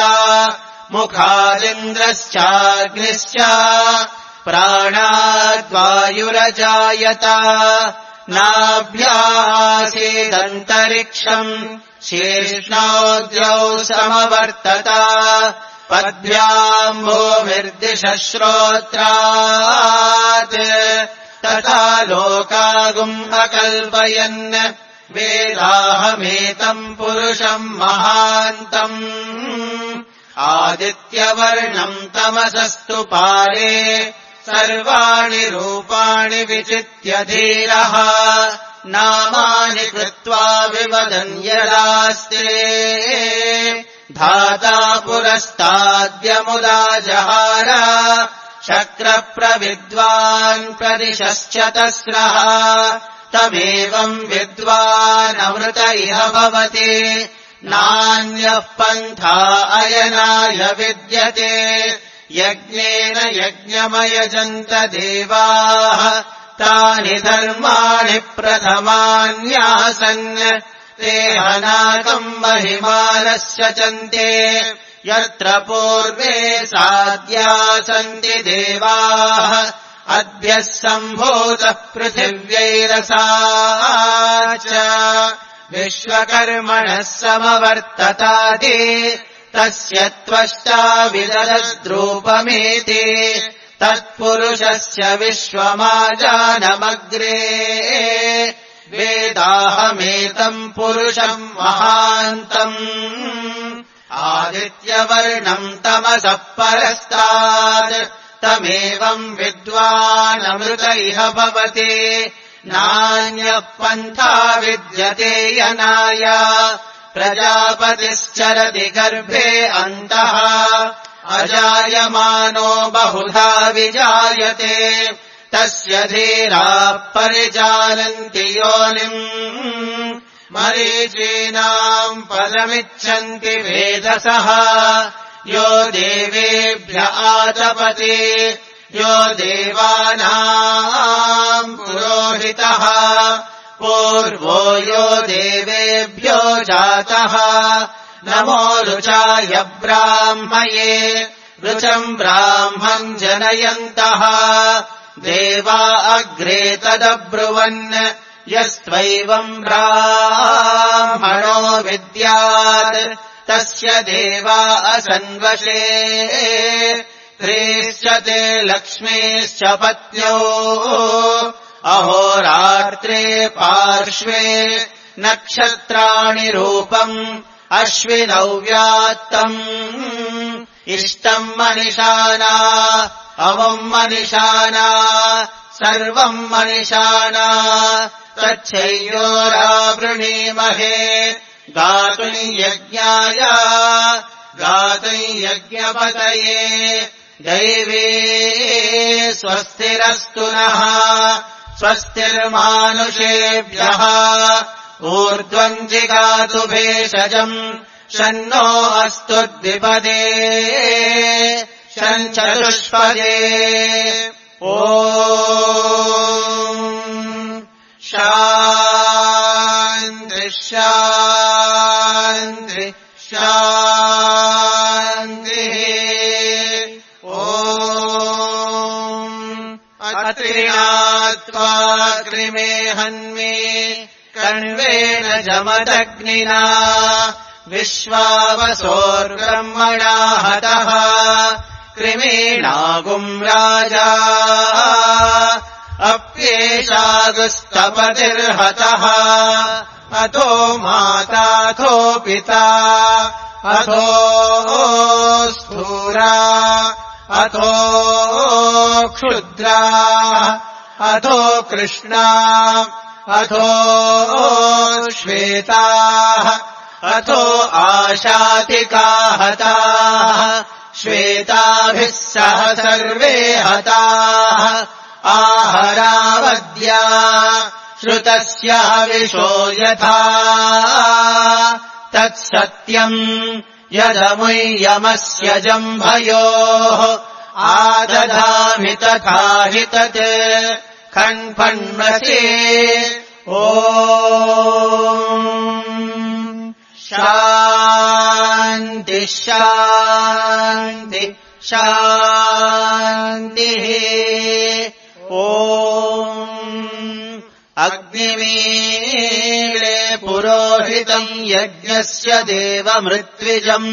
मुखादिन्द्रश्चाग्निश्च प्राणाद्वायुरजायत नाभ्यासीदन्तरिक्षम् शीर्ष्णोद्यौ समवर्तत पद्भ्याम् भूमिर्दिशः श्रोत्रात् तथा लोकागुम् अकल्पयन् वेदाहमेतम् पुरुषम् महान्तम् आदित्यवर्णम् तमसस्तु पारे सर्वाणि रूपाणि विचित्य धीरः नामानि कृत्वा विवदन् यदास्ते धाता पुरस्ताद्यमुदा जहार शक्रप्रविद्वान् प्रदिशश्च तस्रः तमेवम् विद्वानमृत इह भवति नान्यः पन्था अयनाय विद्यते यज्ञेन यज्ञमयजन्त देवाः तानि धर्माणि प्रथमान्यासन् ते हनाकम् महिमानस्य चन्ते यत्र पूर्वे साद्या सन्ति देवाः अद्यः सम्भूतः पृथिव्यैरसा च विश्वकर्मणः समवर्तताति तस्य त्वष्टा विदधद्रूपमेति तत्पुरुषस्य विश्वमाजानमग्रे वेदाहमेतम् पुरुषम् महान्तम् आदित्यवर्णम् तमसः परस्तात् तमेवम् विद्वानमृत इह भवति नान्यः पन्था विद्यते यनाय प्रजापतिश्चरति गर्भे अन्तः अजायमानो बहुधा विजायते तस्य धीराः परिजानन्ति योनिम् मरीचीनाम् पदमिच्छन्ति वेदसः यो देवेभ्य आतपति यो देवानाम् पुरोहितः पूर्वो यो देवेभ्यो जातः नमो ऋचाय ब्राह्मये ऋचम् ब्राह्मम् जनयन्तः देवा अग्रे तदब्रुवन् यस्त्वैवम् ब्राह्मणो विद्यात् तस्य देवा असन्वशे स्त्रीश्च ते लक्ष्मीश्च पत्न्यो अहोरात्रे पार्श्वे नक्षत्राणि रूपम् अश्विनौ व्यात्तम् इष्टम् मनिषाना अवम् मनिषाना सर्वम् मनिषाना तच्छय्योरावृणीमहे गातुम् यज्ञाय गातुम् यज्ञपतये दैवे स्वस्तिरस्तु नः स्वस्तिर्मानुषेभ्यः ऊर्ध्वम् जिगातु भेषजम् शन्नो अस्तु द्विपदे शञ्चतुष्पदे ॐ शान्ति शान्ति शान्तिः ॐ अत्रिणात्वा कृमे हन्मे कण्वेन जमदग्निना विश्वावसोर्ब्रह्मणा हतः कृमीणागुम् राजा अप्येषागुस्तपतिर्हतः अथो माताथो पिता अथो स्थूरा अथो क्षुद्रा अथो कृष्णा अथो श्वेताः अथो आशातिका हताः श्वेताभिः सह सर्वे हताः आहरावद्या श्रुतस्य हविषो यथा तत्सत्यम् यदमुय्यमस्य जम्भयोः आदधामि तथा हि तत् खण्फण्मसे ॐ शान्ति शान्ति शान्तिः ॐ अग्निमीळे पुरोहितम् यज्ञस्य देवमृत्विजम्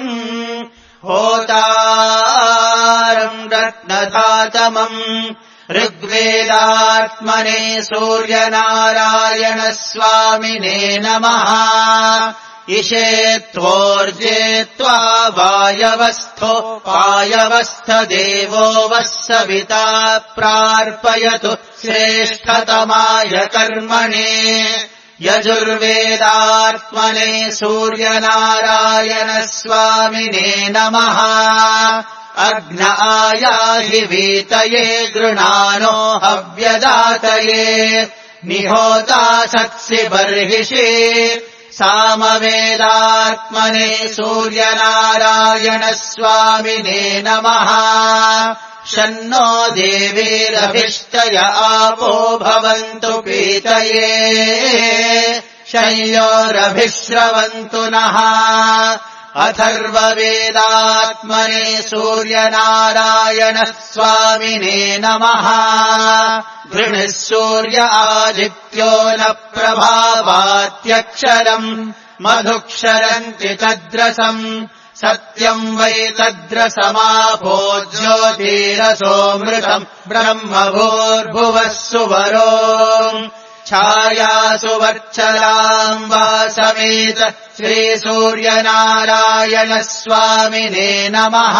होतारम् रत्नधातमम् ऋग्वेदात्मने सूर्यनारायणस्वामिने नमः इषे त्वोर्जे त्वा वायवस्थो वायवस्थ देवो वः सविता प्रार्पयतु श्रेष्ठतमाय कर्मणे यजुर्वेदात्मने सूर्यनारायणस्वामिने नमः अग्न आयाहि वीतये गृणानो हव्यदातये निहोता सत्सि बर्हिषि सामवेदात्मने सूर्यनारायणस्वामिने नमः शन्नो देवीरभिष्टय आपो भवन्तु पीतये शय्योरभिश्रवन्तु नः अथर्ववेदात्मने सूर्यनारायणस्वामिने नमः वृणिः सूर्य आदित्यो न प्रभावात्यक्षरम् मधुक्षरन्ति तद्रसम् सत्यम् वै तद्रसमापो ज्योतिरसोऽमृतम् ब्रह्म भूर्भुवः सुवरो छायासु वर्चलाम् वा समेत श्रीसूर्यनारायणस्वामिने नमः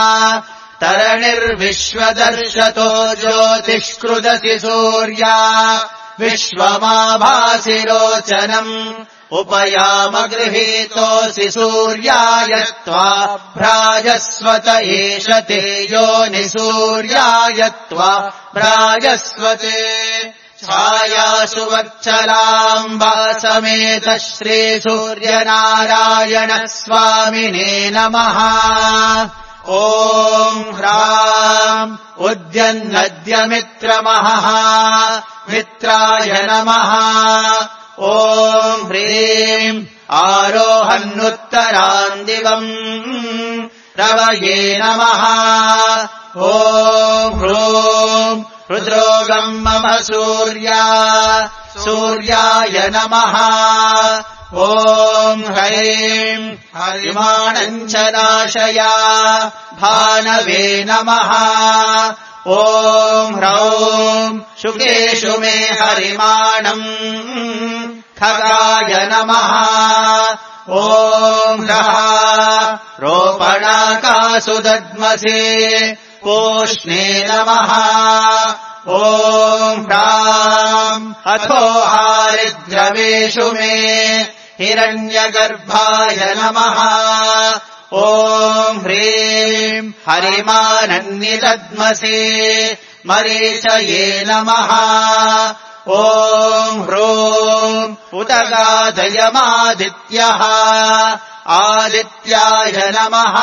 तरणिर्विश्वदर्शतो ज्योतिष्कृदसि सूर्या विश्वमाभासि रोचनम् उपयाम गृहीतोऽसि सूर्याय त्वा भ्राजस्वत एष ते योनिसूर्याय त्वा भ्राजस्वते छायासु वत्सलाम् वा समेत श्रीसूर्यनारायणस्वामिने नमः ॐ ह्राम् उद्यन्नद्यमित्रमहः मित्राय नमः ॐ ह्रीम् आरोहन्नुत्तरान् दिवम् रवये नमः ॐ ह्रूम् रुद्रोगम् मम सूर्या सूर्याय नमः ॐ ह्रैम् हरिमाणम् च नाशया भानवे नमः ॐ ह्रौम् शुकेषु मे हरिमाणम् खगाय नमः ॐ ह्रः रोपणाकासु दद्मसे पूष्णे नमः ॐ ह्राम् अथो हारिद्रवेषु मे हिरण्यगर्भाय नमः ॐ ह्रीम् हरिमानन्निदद्मसे मरीचये नमः ॐ ह्रूम् उदगादयमादित्यः आदित्याय नमः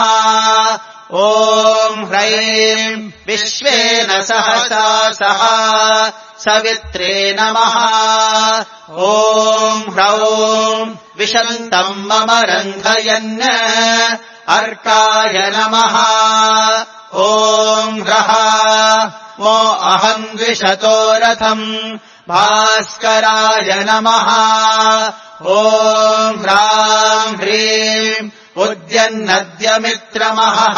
ॐ ह्रैम् विश्वेन सहसा सह सवित्रे नमः ॐ ह्रौम् विशन्तम् मम रन्धयन् अर्काय नमः ॐ ह्रः वो अहम् द्विषतो रथम् भास्कराय नमः ॐ ह्राम् ह्रीम् उद्यन्नद्यमित्रमहः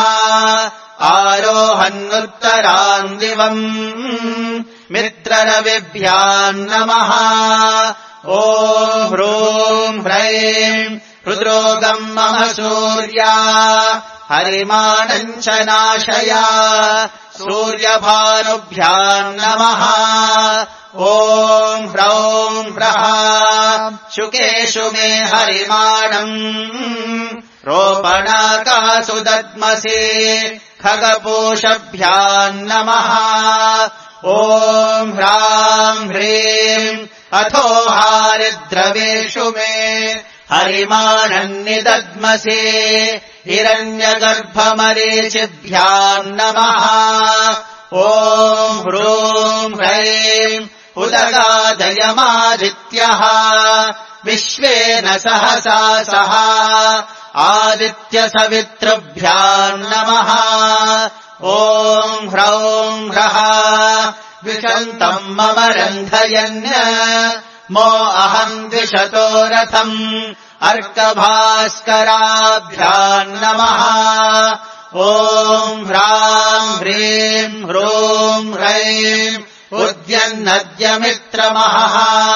आरोहन्नुत्तरान् दिवम् मित्ररविभ्याम् नमः ॐ ह्रूम् ह्रैम् रुद्रोगम् मम सूर्या हरिमाणम् च नाशया सूर्यभानुभ्याम् नमः ॐ ह्रौम् ह्रः शुकेषु मे हरिमाणम् रोपणाकासु दद्मसे खगपोषभ्याम् नमः ॐ ह्राम् ह्रीम् अथो हारिद्रवेषु मे हरिमाणन्निदद्मसे हिरण्यगर्भमरीचिभ्याम् नमः ॐ ह्रूम् ह्रैम् उदगादयमादित्यः विश्वेन सहसा सह आदित्यसवितृभ्याम् नमः ॐ ह्रौम् ह्रः विशन्तम् मम रन्धयन् मो अहम् द्विषतो रथम् अर्कभास्कराभ्याम् नमः ॐ ह्राम् ह्रीम् ह्रूम् ह्रैम् उद्यन्नद्यमित्रमहः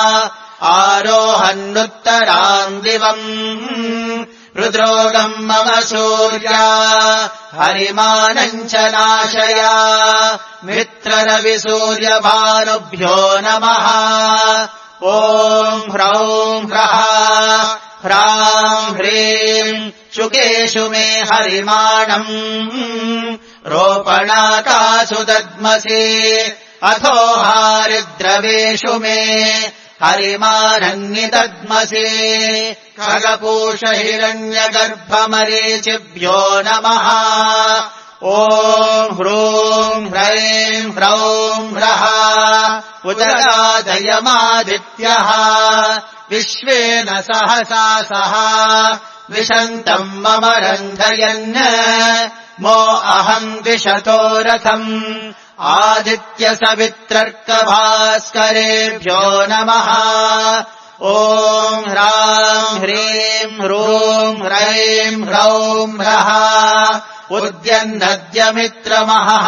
आरोहन्नुत्तराम् दिवम् रुद्रोगम् मम सूर्या हरिमानम् च नाशया मित्ररविसूर्यभानुभ्यो नमः ॐ ह्रौम् ह्रः ह्राम् ह्रीम् शुकेषु मे हरिमाणम् रोपणाकासु दद्मसि अथो हारिद्रवेषु मे हरिमानन्निदद्मसि खगपूष हिरण्यगर्भमरीचिभ्यो नमः ॐ ह्रूं ह्रैं ह्रौं ह्रः उदगादयमादित्यः विश्वेन सहसा सह विशन्तम् मम रन्धयन् मो अहम् द्विषतो रथम् आदित्यसवित्रर्कभास्करेभ्यो नमः ॐ ह्रां ह्रीं ह्रूं ह्रैं ह्रौं ह्रः उद्यन्नद्यमित्रमहः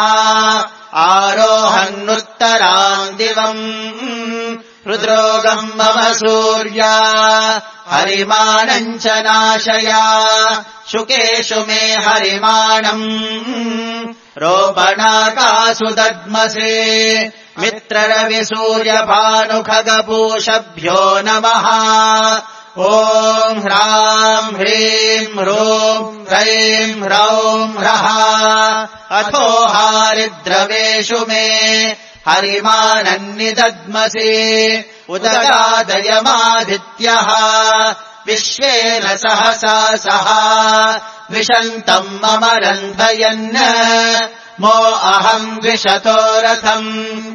आरोहन्नुत्तराम् दिवम् हृद्रोगम् मम सूर्या हरिमाणम् च नाशया शुकेषु मे हरिमाणम् रोपणाकासु दद्मसि मित्ररविसूर्यभानुखगपूषभ्यो नमः ॐ ह्रां ह्रीं ह्रूं ह्रैं ह्रौं ह्रः अथो हारिद्रवेषु मे हरिमानन्निदद्मसि उदगादयमादित्यः विश्वेन सहसा सह विशन्तम् मम रन्धयन् मो अहम् द्विषतो रथम्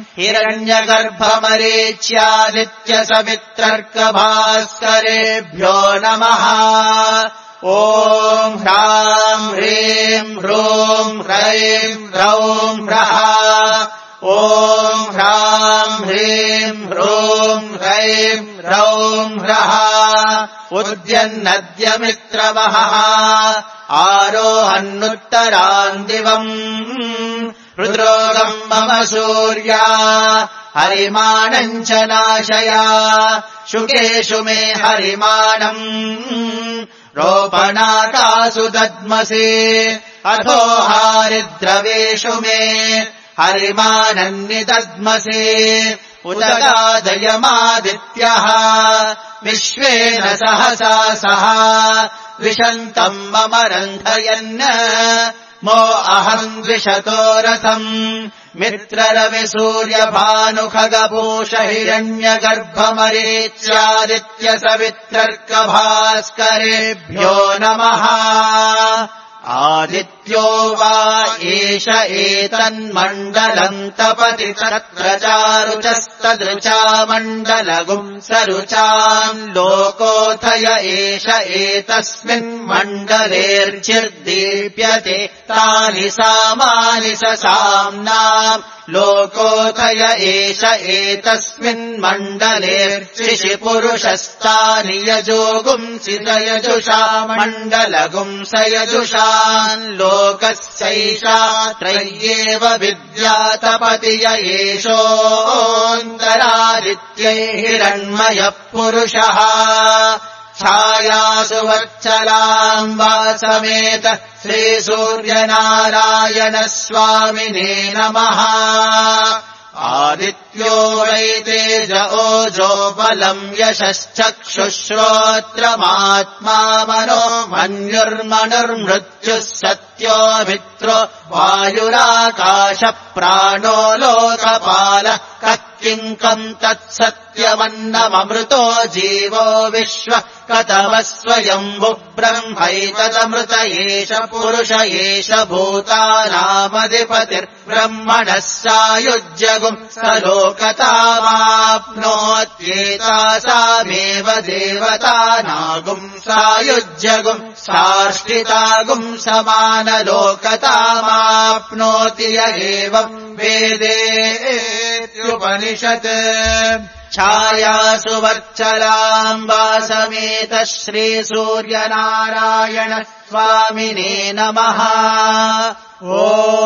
हिरण्यगर्भमरीच्यादित्यसवित्रर्कभास्करेभ्यो नमः ॐ ह्रां ह्रीं ह्रूं ह्रैं ह्रौं ह्रः ॐ ह्रां ह्रीं ह्रूं ह्रैं ह्रौं ह्रः उद्यन्नद्यमित्रमहः आरोहन्नुत्तराम् दिवम् हृद्रोगम् मम सूर्या हरिमाणम् च नाशया शुकेषु मे हरिमाणम् रोपणाकासु दद्मसि अथो हारिद्रवेषु मे हरिमानन्निदद्मसि उदगादयमादित्यः विश्वेन सहसा सह विशन्तम् मम रन्धयन् मो अहम् द्विषतो रथम् मित्ररविसूर्यभानुखगपूष हिरण्यगर्भमरीच्यादित्यसवित्रर्कभास्करेभ्यो नमः आदित्यो वा एष एतन्मण्डलम् तपति तत्र चारुचस्तदृचा मण्डलगुम् सरुचाम् लोकोऽथय एष एतस्मिन्मण्डलेऽर्चिर्दीप्यते तानि सामानि ससाम्नाम् लोकोऽथय एष एतस्मिन्मण्डलेऽर्चिषि पुरुषस्तानि यजोगुंसितयजुषा मण्डलगुंस यजुषा लोकस्यैषा त्रय्येव विद्यातपति य एषोऽन्तरादित्यै हिरण्मयः पुरुषः छायासु वत्सलाम् वासमेत श्रीसूर्यनारायणस्वामिने नमः आदित्यो वै तेज ओजो बलम् यशश्चक्षुश्रोत्रमात्मा मनो मन्युर्मनुर्मृत्युः सत्यो मित्रो वायुराकाश प्राणो लोकपालः कत्किङ्कम् तत्सत्यमन्नममृतो जीवो विश्व कतमः स्वयम्भुः ब्रह्मैतदमृत एष पुरुष एष भूतानामधिपतिर्ब्रह्मणः सायुज्यगुम् स लोकतामाप्नोत्येतासामेव देवतानागुम् सायुज्यगुम् साष्टितागुम् समानलोकतामाप्नोति य एवम् वेदेत्युपनिषत् छायासु वर्चलाम् वासमेत श्रीसूर्यनारायण स्वामिने नमः ॐ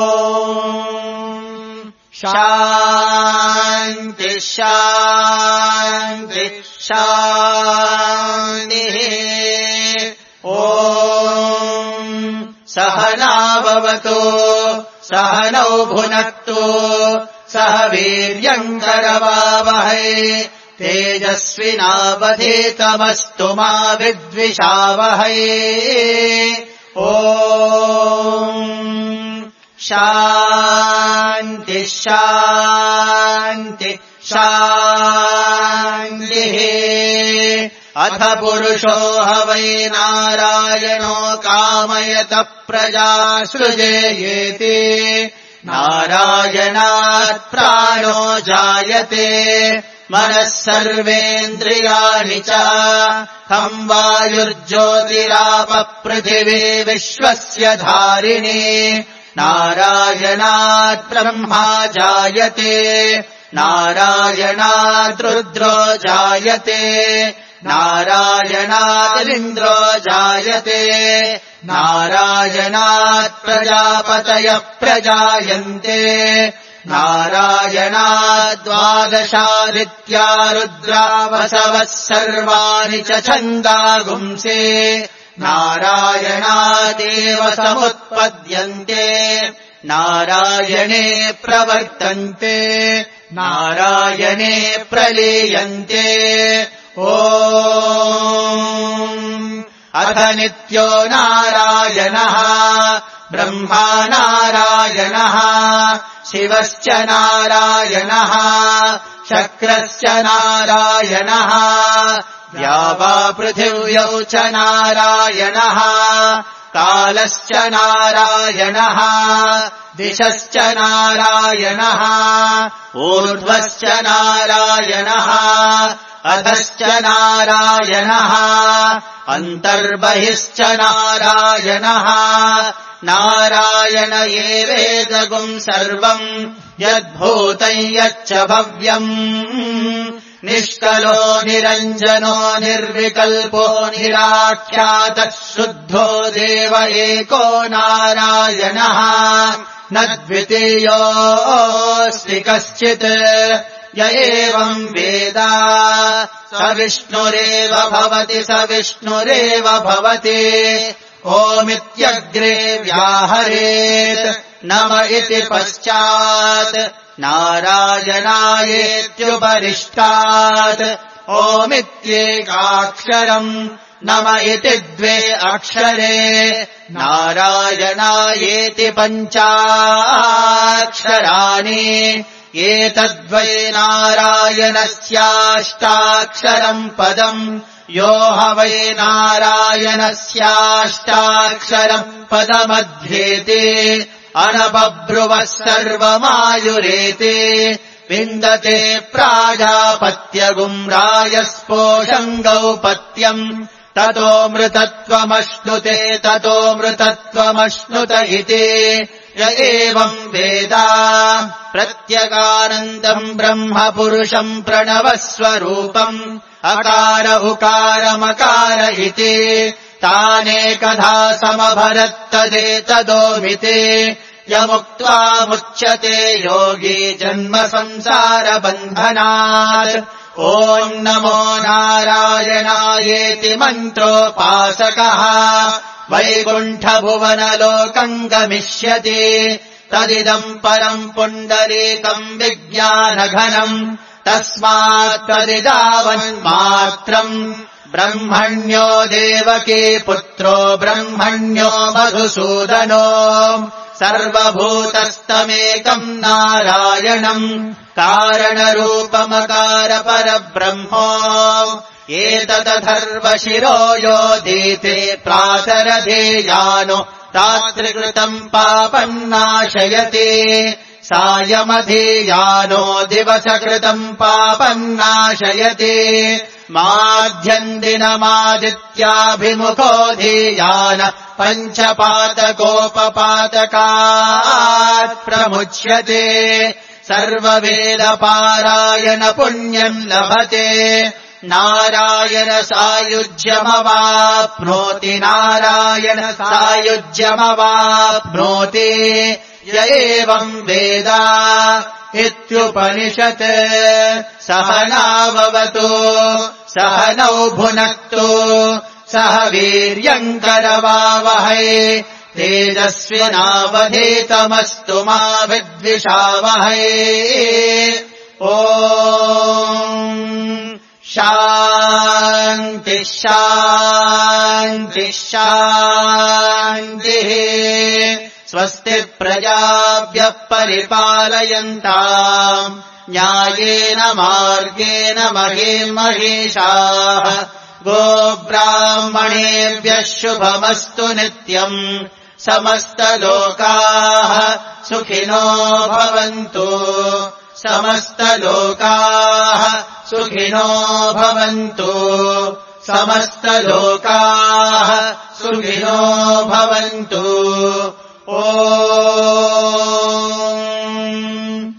शान्ति शान्ति शान्तिः ॐ सहनाववतु सहनौ भुनक्तु सह वीर्यम् करवावहै तेजस्विनावधीतमस्तु मा विद्विषावहै ॐ शान्ति शान्ति शान्तिः। अथ पुरुषो ह वै नारायणो कामयतः प्रजा सृजेयेति। नारायणात् प्राणो जायते मनः सर्वेन्द्रियाणि च। हं वायुर्ज्योतिरापः पृथिवी विश्वस्य धारिणी। नारायणात् ब्रह्मा जायते नारायणात् रुद्रो जायते नारायणादिन्द्रो जायते नारायणात् प्रजापतयः प्रजायन्ते नारायणात् द्वादशादित्या रुद्रा वसवः सर्वाणि च छन्दागुंसे नारायणादेव समुत्पद्यन्ते नारायणे प्रवर्तन्ते नारायणे प्रलीयन्ते। ओम् अथ नित्यो नारायणः ब्रह्मा नारायणः शिवश्च नारायणः शक्रश्च नारायणः द्यावा पृथिव्यौ च नारायणः कालश्च नारायणः दिशश्च नारायणः ऊर्ध्वश्च नारायणः अधश्च नारायणः अन्तर्बहिश्च नारायणः नारायण एवेदगुम् सर्वम् यद्भूतम् यच्च भव्यम् निष्कलो निरञ्जनो निर्विकल्पो निराख्यातः शुद्धो देव एको नारायणः न द्वितीयोऽस्ति कश्चित् य एवम् वेद स विष्णुरेव भवति स विष्णुरेव भवति। ओमित्यग्रे व्याहरेत् नम इति पश्चात् नारायणायेत्युपरिष्टात् ओमित्येकाक्षरम् नम इति द्वे अक्षरे नारायणायेति पञ्चाक्षराणि एतद्वै नारायणस्याष्टाक्षरम् पदम् यो ह वै नारायणस्याष्टाक्षरम् पदमध्येते अनबभ्रुवः सर्वमायुरेते विन्दते प्राजापत्यगुम् रायस्पोषम् गौपत्यम् ततो मृतत्वमश्नुते ततो मृतत्वमश्नुत इति य एवम् वेद प्रत्यगानन्दम् ब्रह्म पुरुषम् प्रणवस्वरूपम् अकार उकारमकार इति तानेकधा समभरत्तदेतदोमिति यमुक्त्वा मुच्यते योगी जन्म संसारबन्धनात्। ॐ नमो नारायणायेति मन्त्रोपासकः वैकुण्ठभुवनलोकम् गमिष्यति तदिदम् परम् पुण्डरीकम् विज्ञानघनम् तस्मात् तदिदावन्मात्रम् ब्रह्मण्यो देवकी पुत्रो ब्रह्मण्यो मधुसूदनो सर्वभूतस्तमेकम् नारायणम् कारणरूपमकार परब्रह्मो एतदथर्वशिरो योदीते प्रातरधेयानो रात्रिकृतम् पापम् नाशयति सायमधीयानो दिवसकृतम् पापम् नाशयति माध्यन्दिनमादित्याभिमुखो धीयान पञ्चपातकोपपातकात् प्रमुच्यते सर्ववेदपारायण पुण्यम् लभते नारायण सायुज्यमवाप्नोति नारायण सायुज्यमवाप्नोति य एवम् वेद इत्युपनिषत्। सहनाववतु सहनौ भुनक्तु सह वीर्यम् करवावहै तेजस्विनावधीतमस्तु मा विद्विषावहै। ॐ शान्ति शान्ति शान्तिः। स्वस्ति प्रजाभ्यः परिपालयन्ताम् न्यायेन मार्गेण महीर्महीषाः गोब्राह्मणेभ्यः शुभमस्तु नित्यम् समस्तलोकाः सुखिनो भवन्तु समस्तलोकाः सुखिनो भवन्तु समस्तलोकाः सुखिनो भवन्तु ॐ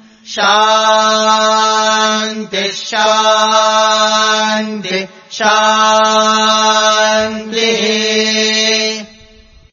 शान्ति शान्ति शान्ति